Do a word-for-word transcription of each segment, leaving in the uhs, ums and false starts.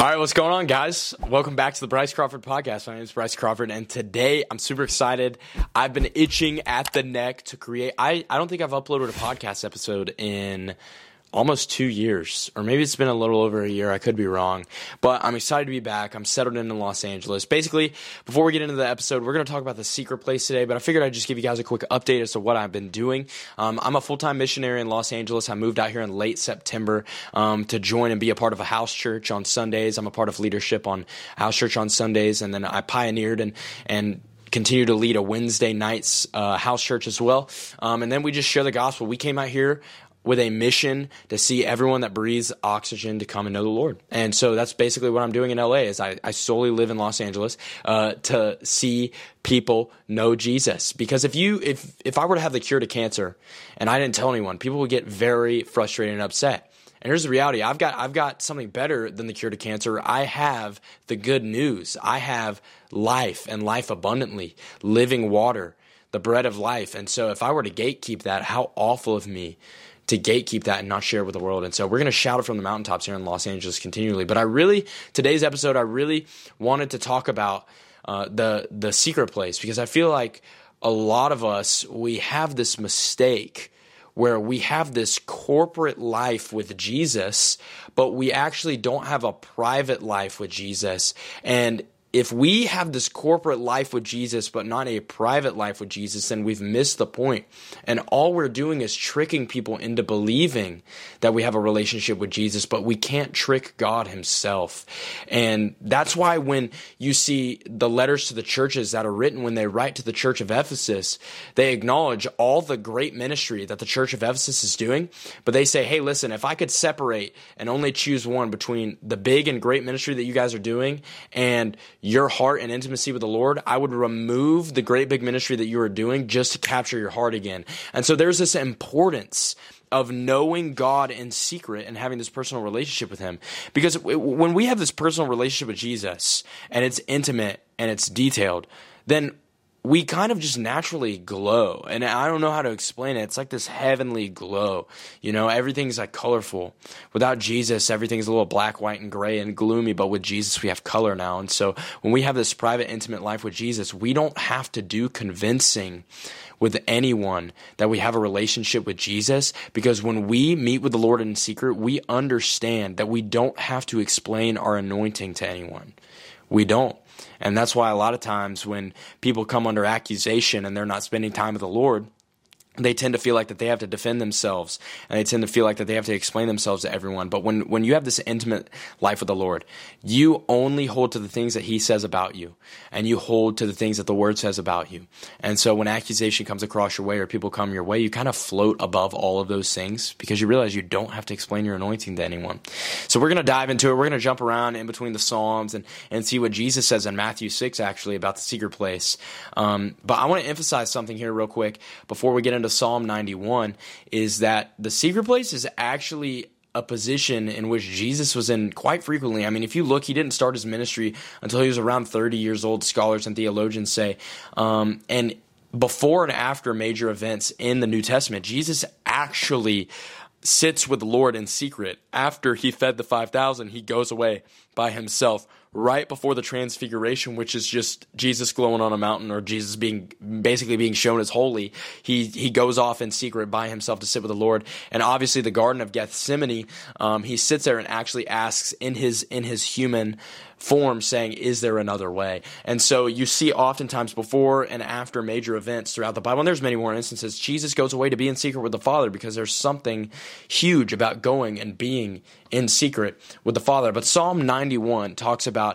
All right, what's going on, guys? Welcome back to the Bryce Crawford Podcast. My name is Bryce Crawford, and today I'm super excited. I've been itching at the neck to create. I, I don't think I've uploaded a podcast episode in almost two years, or maybe it's been a little over a year. I could be wrong, but I'm excited to be back. I'm settled in in Los Angeles. Basically, before we get into the episode, we're going to talk about the secret place today, but I figured I'd just give you guys a quick update as to what I've been doing. Um, I'm a full-time missionary in Los Angeles. I moved out here in late September um, to join and be a part of a house church on Sundays. I'm a part of leadership on house church on Sundays, and then I pioneered and and continue to lead a Wednesday nights uh, house church as well. Um, and then we just share the gospel. We came out here with a mission to see everyone that breathes oxygen to come and know the Lord. And so that's basically what I'm doing in L A is I, I solely live in Los Angeles uh, to see people know Jesus. Because if you if if I were to have the cure to cancer and I didn't tell anyone, people would get very frustrated and upset. And here's the reality. I've got I've got something better than the cure to cancer. I have the good news. I have life and life abundantly, living water, the bread of life. And so if I were to gatekeep that, how awful of me to gatekeep that and not share it with the world. And so we're going to shout it from the mountaintops here in Los Angeles continually. But I really, today's episode, I really wanted to talk about uh, the the secret place, because I feel like a lot of us, we have this mistake where we have this corporate life with Jesus, but we actually don't have a private life with Jesus. And if we have this corporate life with Jesus, but not a private life with Jesus, then we've missed the point. And all we're doing is tricking people into believing that we have a relationship with Jesus, but we can't trick God himself. And that's why when you see the letters to the churches that are written, when they write to the church of Ephesus, they acknowledge all the great ministry that the church of Ephesus is doing, but they say, hey, listen, if I could separate and only choose one between the big and great ministry that you guys are doing and your heart and intimacy with the Lord, I would remove the great big ministry that you are doing just to capture your heart again. And so there's this importance of knowing God in secret and having this personal relationship with him. Because when we have this personal relationship with Jesus and it's intimate and it's detailed, then we kind of just naturally glow. And I don't know how to explain it. It's like this heavenly glow. You know, everything's like colorful. Without Jesus, everything's a little black, white, and gray and gloomy. But with Jesus, we have color now. And so when we have this private, intimate life with Jesus, we don't have to do convincing with anyone that we have a relationship with Jesus, because when we meet with the Lord in secret, we understand that we don't have to explain our anointing to anyone. We don't. And that's why a lot of times when people come under accusation and they're not spending time with the Lord, they tend to feel like that they have to defend themselves, and they tend to feel like that they have to explain themselves to everyone. But when, when you have this intimate life with the Lord, you only hold to the things that he says about you, and you hold to the things that the word says about you. And so when accusation comes across your way or people come your way, you kind of float above all of those things because you realize you don't have to explain your anointing to anyone. So we're going to dive into it. We're going to jump around in between the Psalms and, and see what Jesus says in Matthew six, actually, about the secret place. Um, but I want to emphasize something here real quick before we get into to Psalm ninety-one, is that the secret place is actually a position in which Jesus was in quite frequently. I mean, if you look, he didn't start his ministry until he was around thirty years old, scholars and theologians say. Um, and before and after major events in the New Testament, Jesus actually sits with the Lord in secret. After he fed the five thousand, he goes away by himself right before the transfiguration, which is just Jesus glowing on a mountain, or Jesus being basically being shown as holy. He he goes off in secret by himself to sit with the Lord. And obviously the Garden of Gethsemane, um, he sits there and actually asks in his in his human form, saying, is there another way? And so you see oftentimes before and after major events throughout the Bible, and there's many more instances, Jesus goes away to be in secret with the Father, because there's something huge about going and being in secret with the Father. But Psalm ninety-one talks about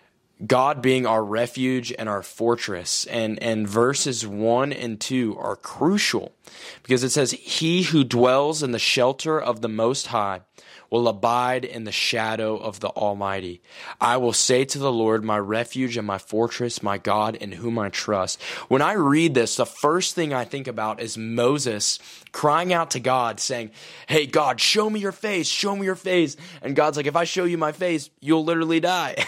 God being our refuge and our fortress. And, and verses one and two are crucial, because it says, he who dwells in the shelter of the Most High will abide in the shadow of the Almighty. I will say to the Lord, my refuge and my fortress, my God in whom I trust. When I read this, the first thing I think about is Moses crying out to God, saying, hey, God, show me your face, show me your face. And God's like, if I show you my face, you'll literally die.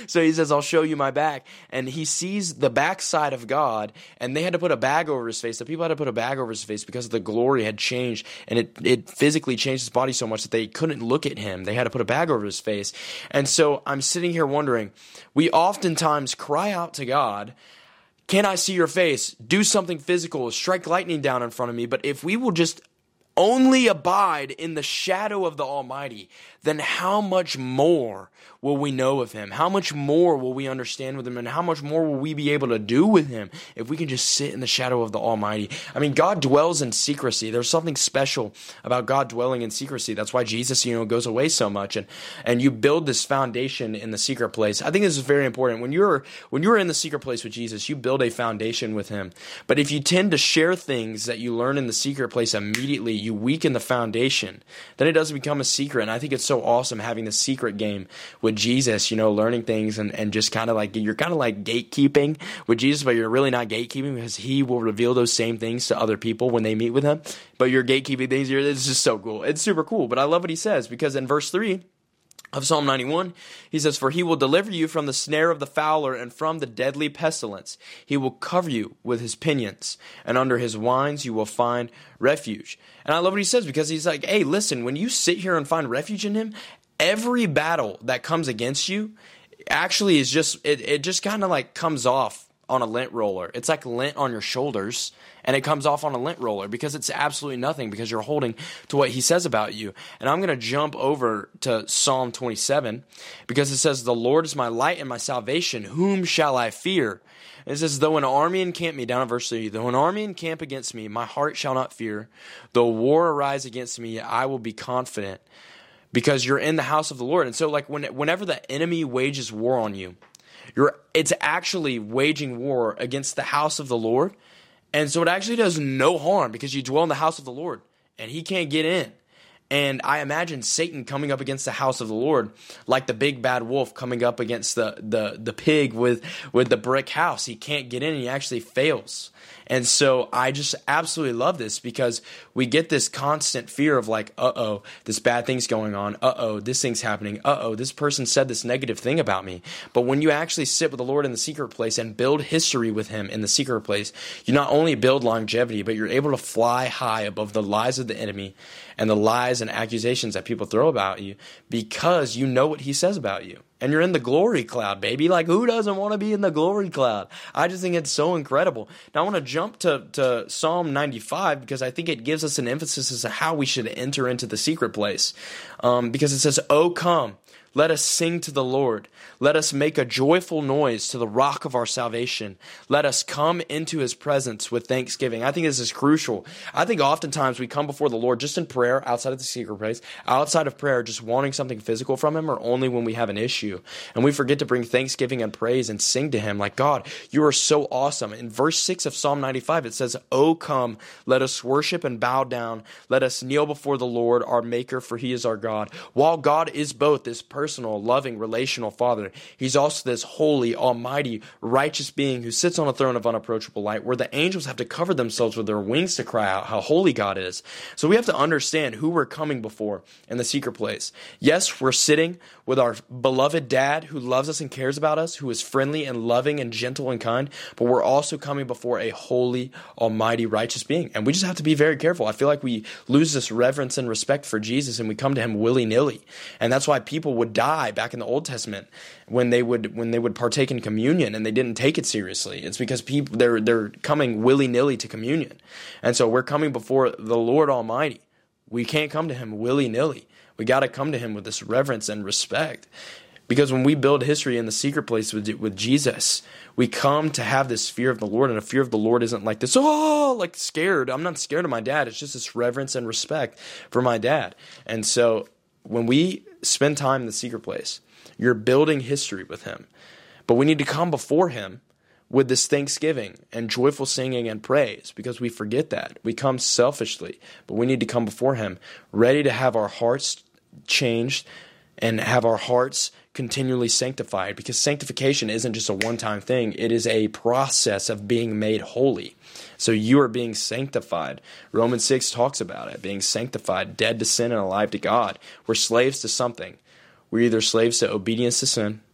So he says, I'll show you my back. And he sees the backside of God, and they had to put a bag over his face. The people had to put a bag over his face because the glory had changed, and it, it physically changed his body so much that they couldn't look at him. They had to put a bag over his face. And so I'm sitting here wondering, we oftentimes cry out to God, can I see your face? Do something physical, strike lightning down in front of me. But if we will just only abide in the shadow of the Almighty, then how much more will we know of him? How much more will we understand with him? And how much more will we be able to do with him if we can just sit in the shadow of the Almighty? I mean, God dwells in secrecy. There's something special about God dwelling in secrecy. That's why Jesus, you know, goes away so much. And, and you build this foundation in the secret place. I think this is very important. When you're, when you're in the secret place with Jesus, you build a foundation with him. But if you tend to share things that you learn in the secret place immediately, you weaken the foundation. Then it doesn't become a secret. And I think it's so awesome having the secret game with Jesus, you know, learning things and, and just kind of like, you're kind of like gatekeeping with Jesus, but you're really not gatekeeping because he will reveal those same things to other people when they meet with him. But you're gatekeeping things. You're, it's just so cool. It's super cool. But I love what he says, because in verse three of Psalm ninety-one, he says, for he will deliver you from the snare of the fowler and from the deadly pestilence. He will cover you with his pinions, and under his wings you will find refuge. And I love what he says, because he's like, hey, listen, when you sit here and find refuge in him, every battle that comes against you actually is just, it, it just kind of like comes off on a lint roller. It's like lint on your shoulders, and it comes off on a lint roller because it's absolutely nothing, because you're holding to what he says about you. And I'm going to jump over to Psalm twenty-seven, because it says, the Lord is my light and my salvation. Whom shall I fear? And it says, though an army encamp me, down in verse three, though an army encamp against me, my heart shall not fear. Though war arise against me, I will be confident, because you're in the house of the Lord. And so like when, whenever the enemy wages war on you, You're, it's actually waging war against the house of the Lord. And so it actually does no harm, because you dwell in the house of the Lord and he can't get in. And I imagine Satan coming up against the house of the Lord like the big bad wolf coming up against the, the, the pig with, with the brick house. He can't get in, and he actually fails. And so I just absolutely love this, because we get this constant fear of like, uh-oh, this bad thing's going on. Uh-oh, this thing's happening. Uh-oh, this person said this negative thing about me. But when you actually sit with the Lord in the secret place and build history with him in the secret place, you not only build longevity, but you're able to fly high above the lies of the enemy and the lies and accusations that people throw about you, because you know what he says about you. And you're in the glory cloud, baby. Like, who doesn't want to be in the glory cloud? I just think it's so incredible. Now, I want to jump to, to Psalm ninety-five, because I think it gives us an emphasis as to how we should enter into the secret place. Um, because it says, oh, come, let us sing to the Lord. Let us make a joyful noise to the rock of our salvation. Let us come into his presence with thanksgiving. I think this is crucial. I think oftentimes we come before the Lord just in prayer, outside of the secret place, outside of prayer, just wanting something physical from him, or only when we have an issue. And we forget to bring thanksgiving and praise and sing to him like, God, you are so awesome. In verse six of Psalm ninety-five, it says, oh, come, let us worship and bow down. Let us kneel before the Lord, our maker, for he is our God. While God is both this personal, loving, relational Father, he's also this holy, almighty, righteous being who sits on a throne of unapproachable light, where the angels have to cover themselves with their wings to cry out how holy God is. So we have to understand who we're coming before in the secret place. Yes, we're sitting with our beloved dad who loves us and cares about us, who is friendly and loving and gentle and kind, but we're also coming before a holy, almighty, righteous being. And we just have to be very careful. I feel like we lose this reverence and respect for Jesus, and we come to him willy-nilly. And that's why people would die back in the Old Testament when they would when they would partake in communion and they didn't take it seriously. It's because people they're they're coming willy-nilly to communion. And so we're coming before the Lord Almighty. We can't come to him willy-nilly. We got to come to him with this reverence and respect. Because when we build history in the secret place with, with Jesus, we come to have this fear of the Lord, and a fear of the Lord isn't like this, oh, like scared. I'm not scared of my dad. It's just this reverence and respect for my dad. And so when we spend time in the secret place, you're building history with him. But we need to come before him with this thanksgiving and joyful singing and praise, because we forget that. We come selfishly, but we need to come before him ready to have our hearts changed and have our hearts continually sanctified, because sanctification isn't just a one-time thing. It is a process of being made holy. So you are being sanctified. Romans six talks about it, being sanctified, dead to sin and alive to God. We're slaves to something. We're either slaves to obedience to sin,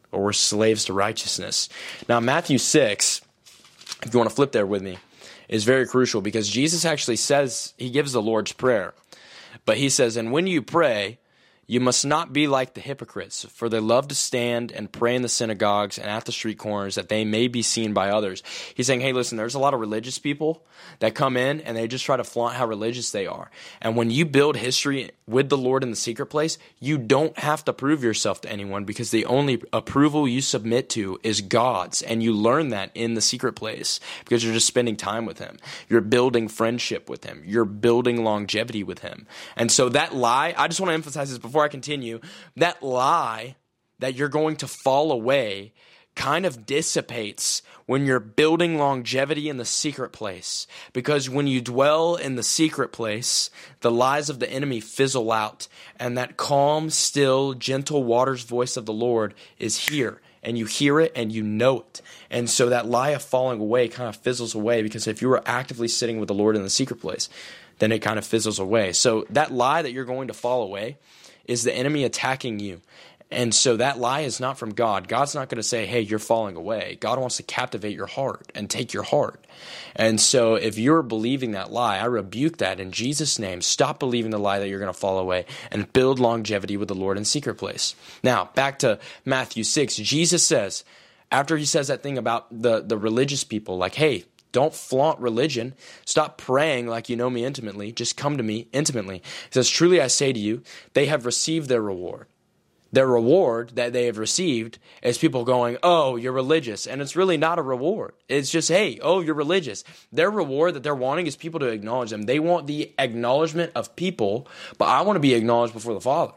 or we're slaves to righteousness. Now, Matthew six, if you want to flip there with me, is very crucial because Jesus actually says, he gives the Lord's Prayer. But he says, and when you pray, you must not be like the hypocrites, for they love to stand and pray in the synagogues and at the street corners that they may be seen by others. He's saying, hey, listen, there's a lot of religious people that come in and they just try to flaunt how religious they are. And when you build history with the Lord in the secret place, you don't have to prove yourself to anyone because the only approval you submit to is God's. And you learn that in the secret place because you're just spending time with him. You're building friendship with him. You're building longevity with him. And so that lie, I just want to emphasize this before Before I continue, that lie that you're going to fall away kind of dissipates when you're building longevity in the secret place. Because when you dwell in the secret place, the lies of the enemy fizzle out, and that calm, still, gentle waters voice of the Lord is here. And you hear it and you know it. And so that lie of falling away kind of fizzles away because if you were actively sitting with the Lord in the secret place, then it kind of fizzles away. So that lie that you're going to fall away is the enemy attacking you. And so that lie is not from God. God's not going to say, hey, you're falling away. God wants to captivate your heart and take your heart. And so if you're believing that lie, I rebuke that in Jesus' name. Stop believing the lie that you're going to fall away and build longevity with the Lord in secret place. Now, back to Matthew six. Jesus says, after he says that thing about the, the religious people, like, hey, don't flaunt religion. Stop praying like you know me intimately. Just come to me intimately. He says, truly I say to you, they have received their reward. Their reward that they have received is people going, oh, you're religious. And it's really not a reward. It's just, hey, oh, you're religious. Their reward that they're wanting is people to acknowledge them. They want the acknowledgement of people, but I want to be acknowledged before the Father.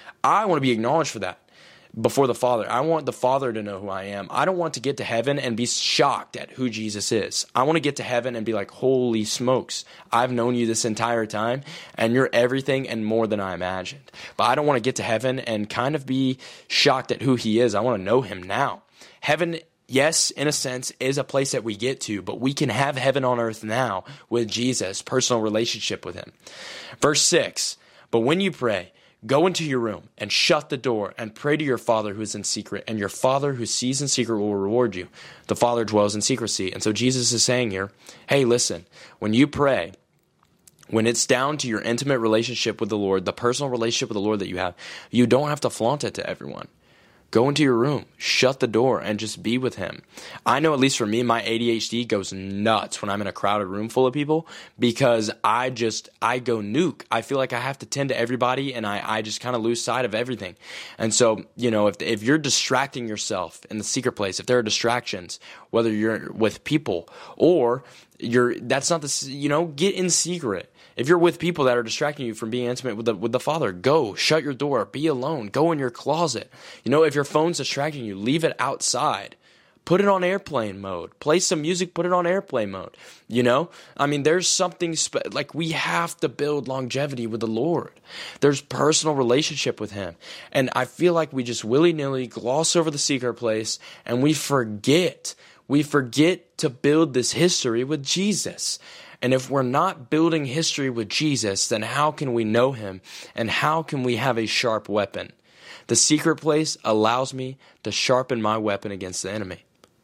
I want to be acknowledged for that. Before the Father. I want the Father to know who I am. I don't want to get to heaven and be shocked at who Jesus is. I want to get to heaven and be like, holy smokes, I've known you this entire time, and you're everything and more than I imagined. But I don't want to get to heaven and kind of be shocked at who he is. I want to know him now. Heaven, yes, in a sense, is a place that we get to, but we can have heaven on earth now with Jesus, personal relationship with him. Verse six, but when you pray, go into your room and shut the door and pray to your Father who is in secret, and your Father who sees in secret will reward you. The Father dwells in secrecy. And so Jesus is saying here, hey, listen, when you pray, when it's down to your intimate relationship with the Lord, the personal relationship with the Lord that you have, you don't have to flaunt it to everyone. Go into your room, shut the door, and just be with him. I know, at least for me, my A D H D goes nuts when I'm in a crowded room full of people because I just, I go nuke. I feel like I have to tend to everybody, and I, I just kind of lose sight of everything. And so, you know, if if you're distracting yourself in the secret place, if there are distractions, whether you're with people or you're, that's not the, you know, get in secret. If you're with people that are distracting you from being intimate with the with the Father, go, shut your door, be alone, go in your closet. You know, if your phone's distracting you, leave it outside. Put it on airplane mode. Play some music, put it on airplane mode. You know, I mean, there's something, spe- like we have to build longevity with the Lord. There's personal relationship with him. And I feel like we just willy-nilly gloss over the secret place and we forget, we forget to build this history with Jesus. And if we're not building history with Jesus, then how can we know him? And how can we have a sharp weapon? The secret place allows me to sharpen my weapon against the enemy.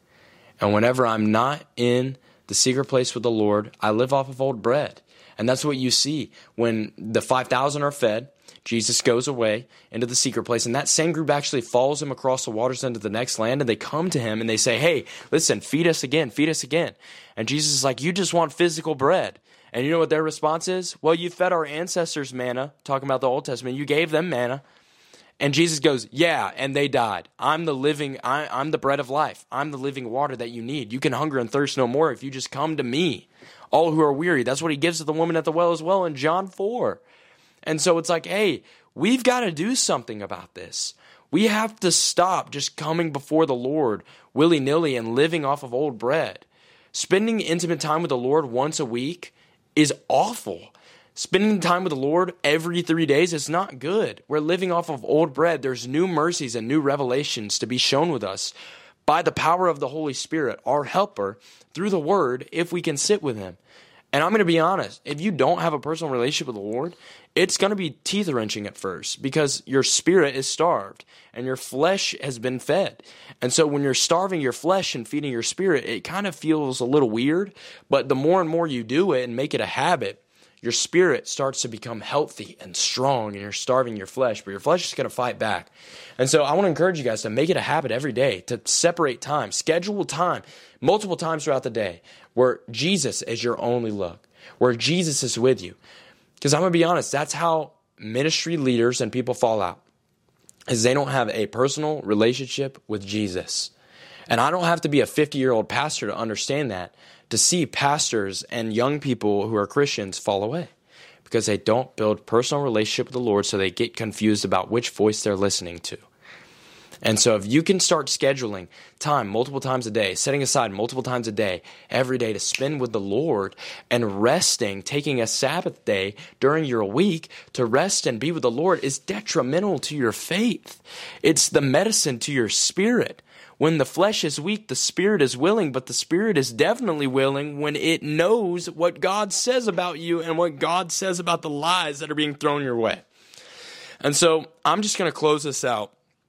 And whenever I'm not in the secret place with the Lord, I live off of old bread. And that's what you see. When the five thousand are fed, Jesus goes away into the secret place, and that same group actually follows him across the waters into the next land, and they come to him and they say, hey, listen, feed us again, feed us again. And Jesus is like, you just want physical bread. And you know what their response is? Well, you fed our ancestors manna, talking about the Old Testament. You gave them manna. And Jesus goes, yeah, and they died. I'm the living, I, I'm the bread of life. I'm the living water that you need. You can hunger and thirst no more if you just come to me. All who are weary. That's what he gives to the woman at the well as well in John four. And so it's like, hey, we've got to do something about this. We have to stop just coming before the Lord willy-nilly and living off of old bread. Spending intimate time with the Lord once a week is awful. Spending time with the Lord every three days is not good. We're living off of old bread. There's new mercies and new revelations to be shown with us by the power of the Holy Spirit, our helper, through the Word, if we can sit with him. And I'm going to be honest, if you don't have a personal relationship with the Lord, it's going to be teeth wrenching at first because your spirit is starved and your flesh has been fed. And so when you're starving your flesh and feeding your spirit, it kind of feels a little weird. But the more and more you do it and make it a habit, your spirit starts to become healthy and strong, and you're starving your flesh, but your flesh is going to fight back. And so I want to encourage you guys to make it a habit every day to separate time, schedule time multiple times throughout the day where Jesus is your only look, where Jesus is with you. Because I'm going to be honest, that's how ministry leaders and people fall out, is they don't have a personal relationship with Jesus. And I don't have to be a fifty-year-old pastor to understand that, to see pastors and young people who are Christians fall away because they don't build personal relationship with the Lord, so they get confused about which voice they're listening to. And so if you can start scheduling time multiple times a day, setting aside multiple times a day, every day to spend with the Lord and resting, taking a Sabbath day during your week to rest and be with the Lord is detrimental to your faith. It's the medicine to your spirit. When the flesh is weak, the spirit is willing, but the spirit is definitely willing when it knows what God says about you and what God says about the lies that are being thrown your way. And so I'm just going to close this out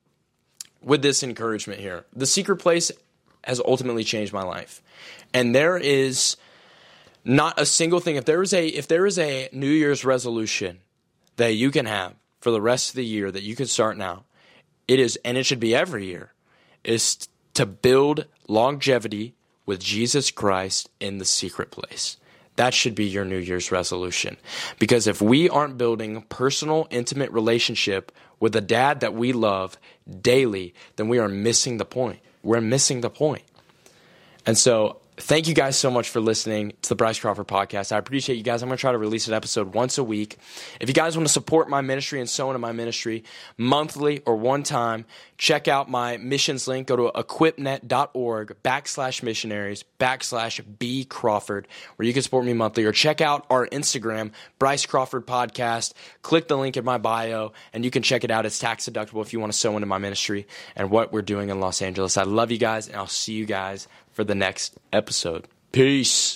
with this encouragement here. The Secret Place has ultimately changed my life. And there is not a single thing. If there is a if there is a New Year's resolution that you can have for the rest of the year that you can start now, it is, and it should be every year, is to build longevity with Jesus Christ in the secret place. That should be your New Year's resolution. Because if we aren't building personal, intimate relationship with the dad that we love daily, then we are missing the point. We're missing the point. And so thank you guys so much for listening to the Bryce Crawford Podcast. I appreciate you guys. I'm going to try to release an episode once a week. If you guys want to support my ministry and sow into my ministry monthly or one time, check out my missions link. Go to equipnet.org backslash missionaries backslash B Crawford, where you can support me monthly. Or check out our Instagram, Bryce Crawford Podcast. Click the link in my bio, and you can check it out. It's tax deductible if you want to sow into my ministry and what we're doing in Los Angeles. I love you guys, and I'll see you guys for the next episode. Peace.